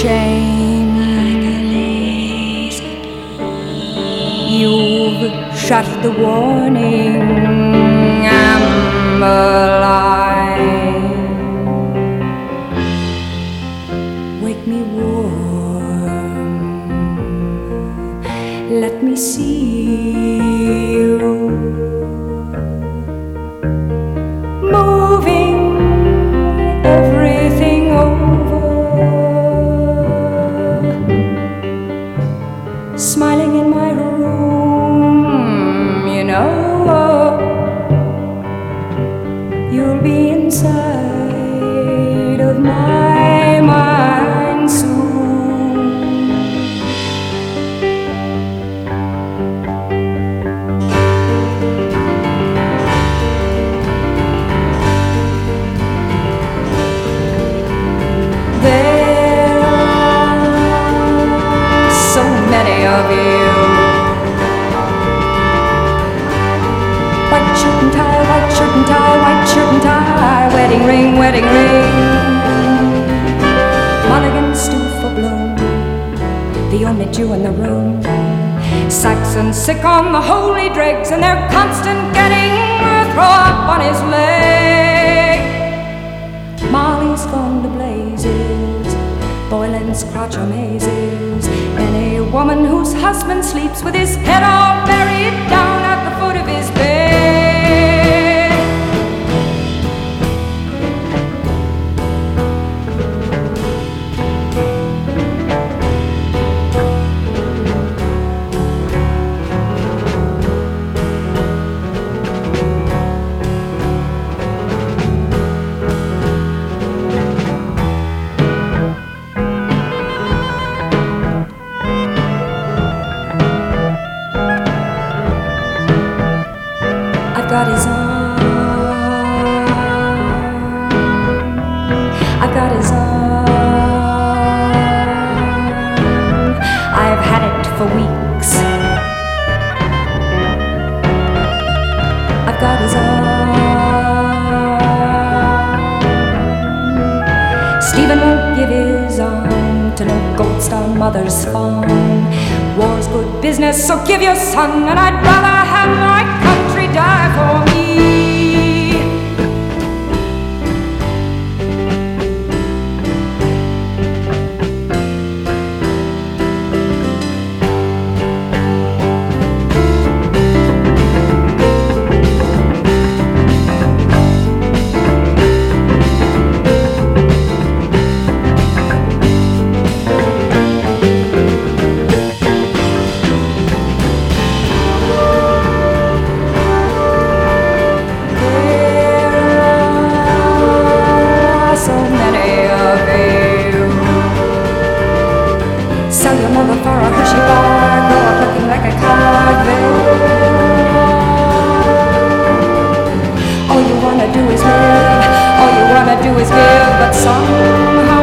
chains. You've shut the warning amber line. Wake me warm, let me see you moving everything over, smiling in my room. You know you'll be inside of my mind soon. There are so many of you. White shirt and tie, white shirt and tie, white shirt and tie, wedding ring, wedding ring. Mulligan's stew for Bloom, the only Jew in the room. Saxon's sick on the holy dregs, and they're constant getting throw up on his leg. Molly's gone to blazes, Boylan's crotch amazes any woman whose husband sleeps with his head all buried down at the foot of his bed. I've got his arm, I've got his arm, I've had it for weeks. I've got his arm. Stephen won't give his arm to no Gold Star mother's farm. War's good business, so give your son, and I'd rather have my country die for me. Sell your mother for a Hershey bar, grow up looking like a cardinal. All you wanna do is live, all you wanna do is give, but somehow